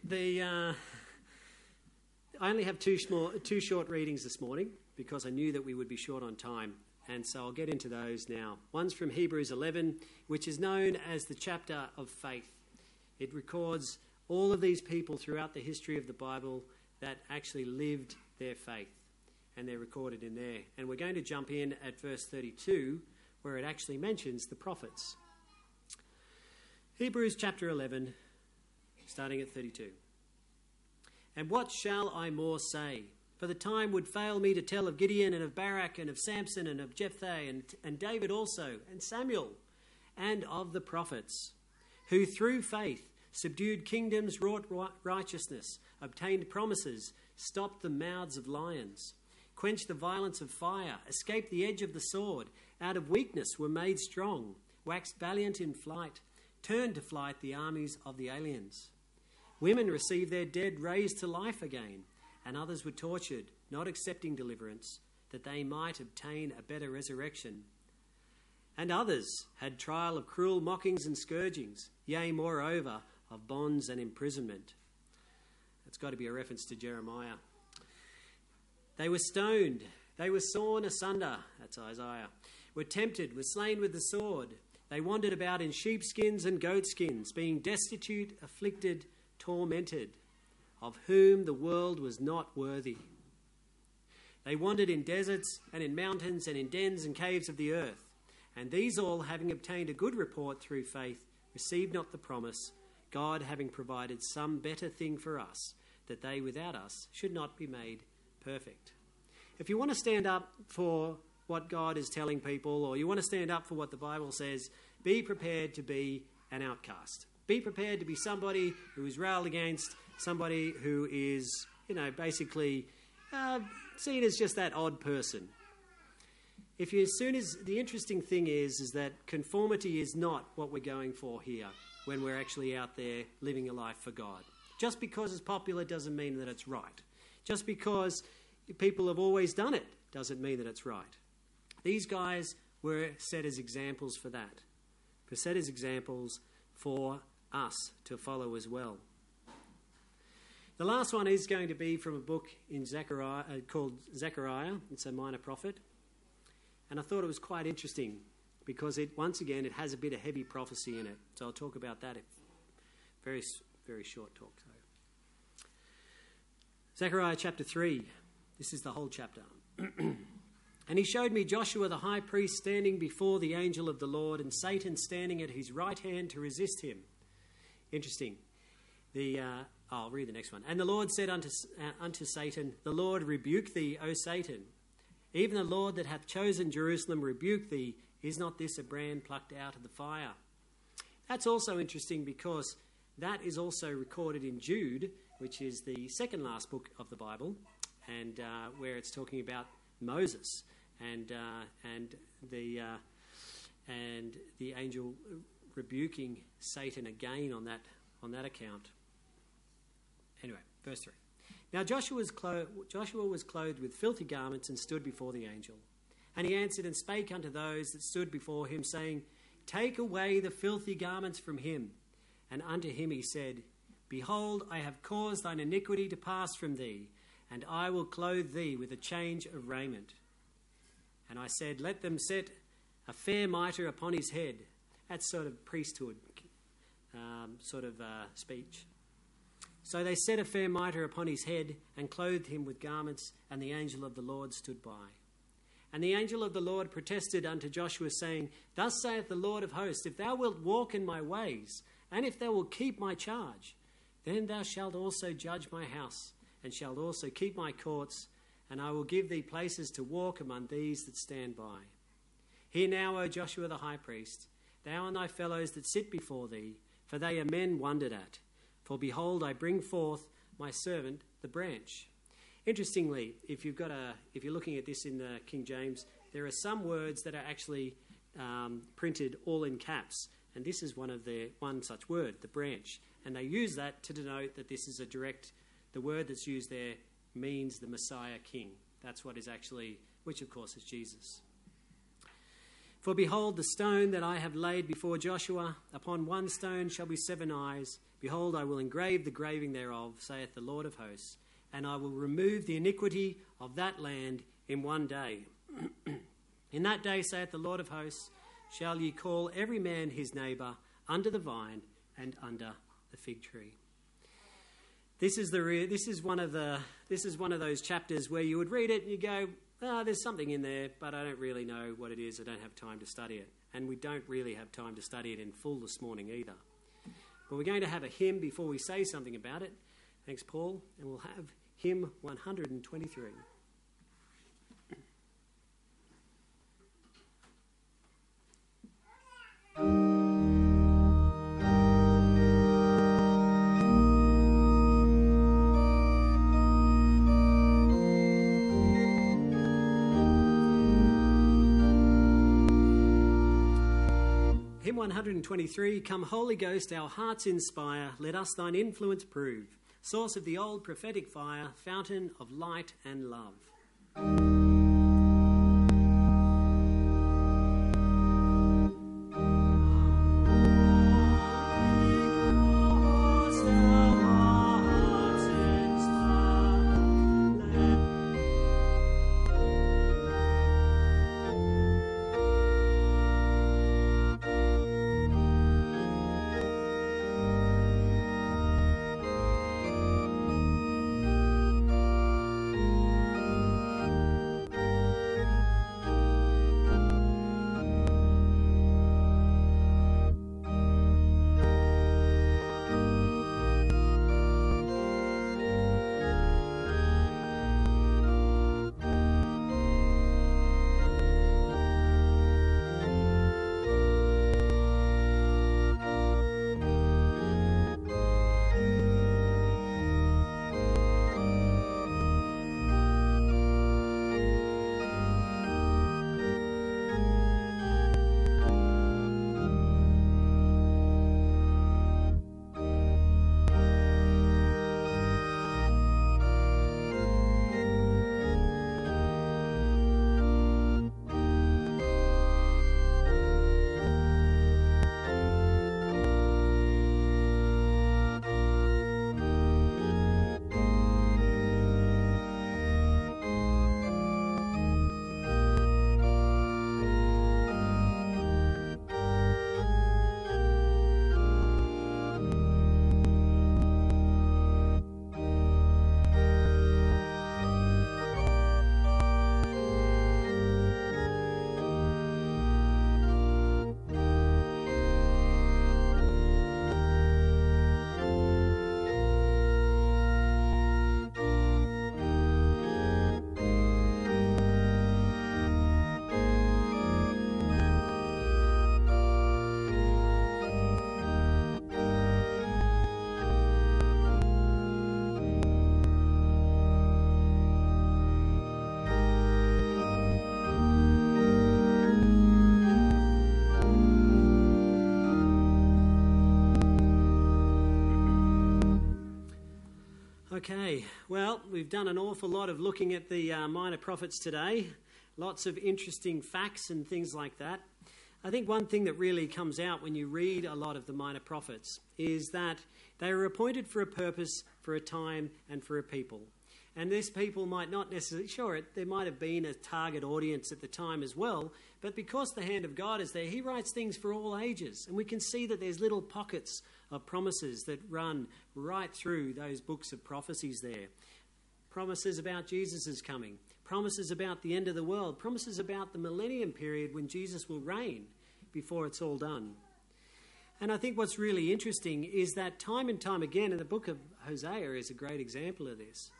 I only have two short readings this morning because I knew that we would be short on time, and so I'll get into those now. One's from Hebrews 11, which is known as the chapter of faith. It records all of these people throughout the history of the Bible that actually lived their faith, and they're recorded in there. And we're going to jump in at verse 32, where it actually mentions the prophets. Hebrews chapter 11, starting at 32. And what shall I more say? For the time would fail me to tell of Gideon and of Barak and of Samson and of Jephthah and David also and Samuel and of the prophets, who through faith subdued kingdoms, wrought righteousness, obtained promises, stopped the mouths of lions, quenched the violence of fire, escaped the edge of the sword, out of weakness were made strong, waxed valiant in flight, turned to flight the armies of the aliens. Women received their dead raised to life again, and others were tortured, not accepting deliverance, that they might obtain a better resurrection. And others had trial of cruel mockings and scourgings, yea, moreover, of bonds and imprisonment. That's got to be a reference to Jeremiah. They were stoned, they were sawn asunder, that's Isaiah, were tempted, were slain with the sword. They wandered about in sheepskins and goatskins, being destitute, afflicted, tormented, of whom the world was not worthy. They wandered in deserts and in mountains and in dens and caves of the earth. And these all, having obtained a good report through faith, received not the promise, God having provided some better thing for us, that they without us should not be made perfect. If you want to stand up for what God is telling people, or you want to stand up for what the Bible says, be prepared to be an outcast. Be prepared to be somebody who is railed against, somebody who is, basically seen as just that odd person. The interesting thing is that conformity is not what we're going for here when we're actually out there living a life for God. Just because it's popular doesn't mean that it's right. Just because people have always done it doesn't mean that it's right. These guys were set as examples for that. Were set as examples for us to follow as well. The last one is going to be from a book in Zechariah called Zechariah. It's a minor prophet. And I thought it was quite interesting because it has a bit of heavy prophecy in it. So I'll talk about that. Very, very short talk. So. Zechariah chapter 3. This is the whole chapter. And he showed me Joshua the high priest standing before the angel of the Lord, and Satan standing at his right hand to resist him. Interesting. I'll read the next one. And the Lord said unto Satan, The Lord rebuke thee, O Satan. Even the Lord that hath chosen Jerusalem rebuke thee. Is not this a brand plucked out of the fire? That's also interesting because that is also recorded in Jude, which is the second last book of the Bible, and where it's talking about Moses and the angel rebuking Satan again on that account. Anyway, verse 3. Now Joshua was clothed with filthy garments and stood before the angel. And he answered and spake unto those that stood before him, saying, Take away the filthy garments from him. And unto him he said, Behold, I have caused thine iniquity to pass from thee, and I will clothe thee with a change of raiment. And I said, Let them set a fair mitre upon his head. That's sort of priesthood speech. So they set a fair mitre upon his head and clothed him with garments, and the angel of the Lord stood by. And the angel of the Lord protested unto Joshua, saying, Thus saith the Lord of hosts, If thou wilt walk in my ways, and if thou wilt keep my charge, then thou shalt also judge my house, and shalt also keep my courts, and I will give thee places to walk among these that stand by. Hear now, O Joshua the high priest, thou and thy fellows that sit before thee, for they are men wondered at. For behold, I bring forth my servant, the branch. Interestingly, if you're looking at this in the King James, there are some words that are actually printed all in caps, and this is one such word, the branch. And they use that to denote that this is the word that's used there means the Messiah King. That's what is actually, which of course is Jesus. For behold, the stone that I have laid before Joshua, upon one stone shall be 7 eyes. Behold, I will engrave the graving thereof, saith the Lord of hosts, and I will remove the iniquity of that land in one day. In that day, saith the Lord of hosts, shall ye call every man his neighbour under the vine and under the fig tree. This is one of those chapters where you would read it and you go, there's something in there, but I don't really know what it is. I don't have time to study it. And we don't really have time to study it in full this morning either. But we're going to have a hymn before we say something about it. Thanks, Paul. And we'll have hymn 123. Hymn 123, Come Holy Ghost, our hearts inspire, let us thine influence prove, source of the old prophetic fire, fountain of light and love. Okay, well, we've done an awful lot of looking at the minor prophets today. Lots of interesting facts and things like that. I think one thing that really comes out when you read a lot of the minor prophets is that they were appointed for a purpose, for a time, and for a people. And this people might not necessarily, sure, there might have been a target audience at the time as well, but because the hand of God is there, he writes things for all ages. And we can see that there's little pockets of promises that run right through those books of prophecies there. Promises about Jesus' coming, promises about the end of the world, promises about the millennium period when Jesus will reign before it's all done. And I think what's really interesting is that time and time again, and the book of Hosea is a great example of this,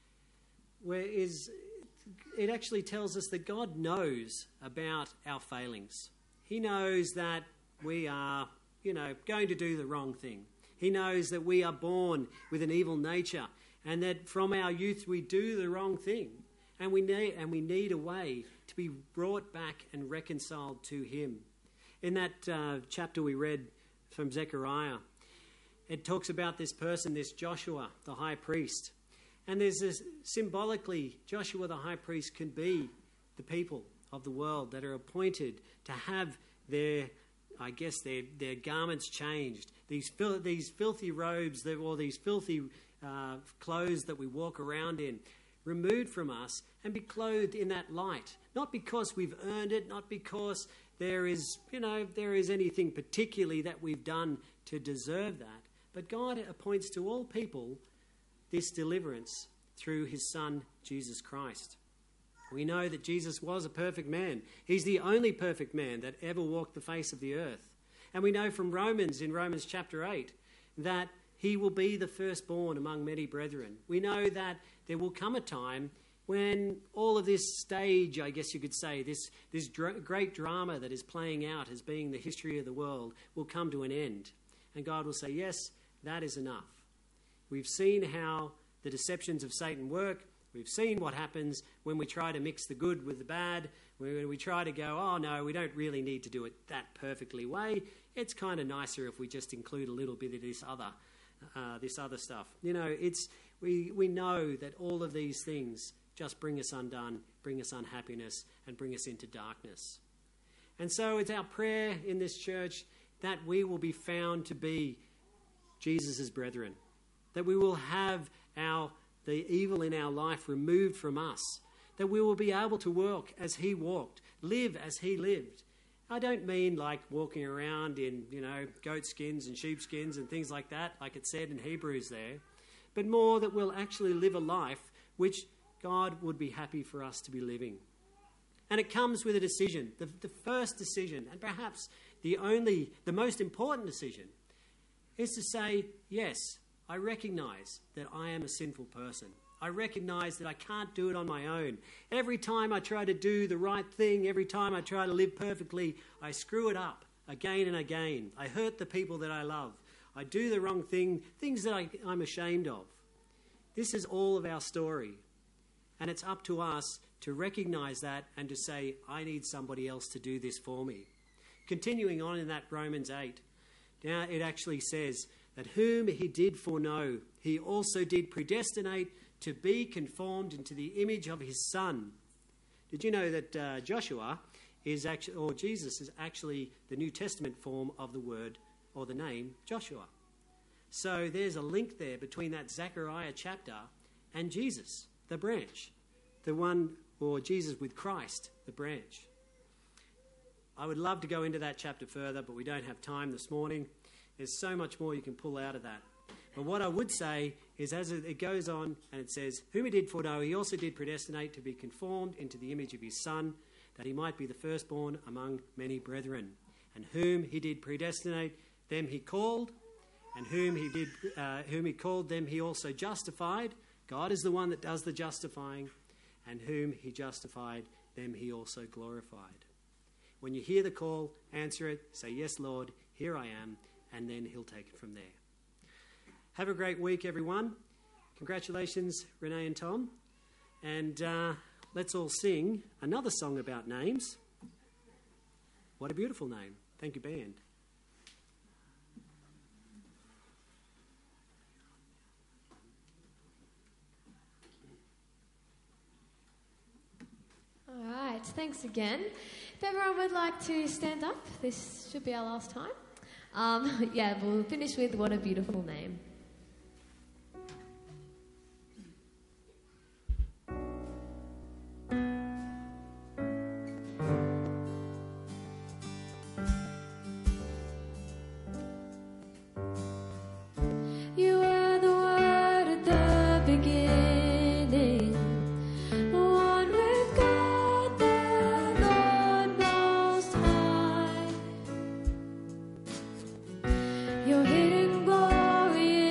it actually tells us that God knows about our failings. He knows that we are, going to do the wrong thing. He knows that we are born with an evil nature and that from our youth we do the wrong thing. And we need a way to be brought back and reconciled to him. In that chapter we read from Zechariah, it talks about this person, this Joshua, the high priest. And there's this, symbolically, Joshua the high priest can be the people of the world that are appointed to have their garments changed. These filthy robes or these filthy clothes that we walk around in, removed from us and be clothed in that light. Not because we've earned it, not because there is anything particularly that we've done to deserve that. But God appoints to all people this deliverance through his Son, Jesus Christ. We know that Jesus was a perfect man. He's the only perfect man that ever walked the face of the earth. And we know from Romans, in Romans chapter 8, that he will be the firstborn among many brethren. We know that there will come a time when all of this stage, I guess you could say, this great drama that is playing out as being the history of the world will come to an end. And God will say, yes, that is enough. We've seen how the deceptions of Satan work. We've seen what happens when we try to mix the good with the bad, when we try to go, oh no, we don't really need to do it that perfectly way. It's kind of nicer if we just include a little bit of this other stuff. You know, we know that all of these things just bring us undone, bring us unhappiness, and bring us into darkness. And so it's our prayer in this church that we will be found to be Jesus' brethren, that we will have the evil in our life removed from us, that we will be able to walk as he walked, live as he lived. I don't mean like walking around in, goat skins and sheep skins and things like that, like it said in Hebrews there, but more that we'll actually live a life which God would be happy for us to be living. And it comes with a decision, the first decision, and perhaps the most important decision, is to say, yes, I recognise that I am a sinful person. I recognise that I can't do it on my own. Every time I try to do the right thing, every time I try to live perfectly, I screw it up again and again. I hurt the people that I love. I do the wrong thing, things that I'm ashamed of. This is all of our story. And it's up to us to recognise that and to say, I need somebody else to do this for me. Continuing on in that Romans 8, now it actually says that whom he did foreknow, he also did predestinate to be conformed into the image of his Son. Did you know that Joshua is actually, or Jesus is actually the New Testament form of the word or the name Joshua? So there's a link there between that Zechariah chapter and Jesus, the branch, the one, or Jesus with Christ, the branch. I would love to go into that chapter further, but we don't have time this morning. There's so much more you can pull out of that. But what I would say is, as it goes on and it says, whom he did foreknow, he also did predestinate to be conformed into the image of his Son, that he might be the firstborn among many brethren. And whom he did predestinate, them he called, and whom he called, them he also justified. God is the one that does the justifying. And whom he justified, them he also glorified. When you hear the call, answer it, say, yes, Lord, here I am, and then he'll take it from there. Have a great week, everyone. Congratulations, Renee and Tom. And let's all sing another song about names. What a beautiful name. Thank you, band. All right, thanks again. If everyone would like to stand up, this should be our last time. We'll finish with What a Beautiful Name. Your hidden glory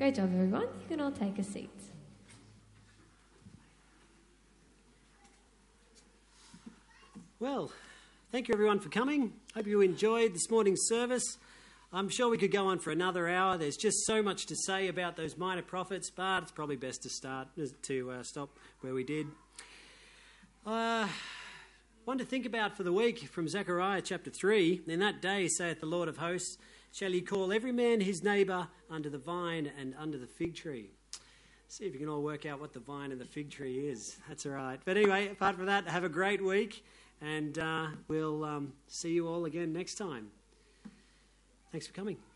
Great job, everyone. You can all take a seat. Well, thank you everyone for coming. Hope you enjoyed this morning's service. I'm sure we could go on for another hour. There's just so much to say about those minor prophets, but it's probably best to stop where we did. One to think about for the week from Zechariah chapter 3. In that day, saith the Lord of hosts, shall he call every man his neighbour under the vine and under the fig tree. See if you can all work out what the vine and the fig tree is. That's all right. But anyway, apart from that, have a great week, and we'll see you all again next time. Thanks for coming.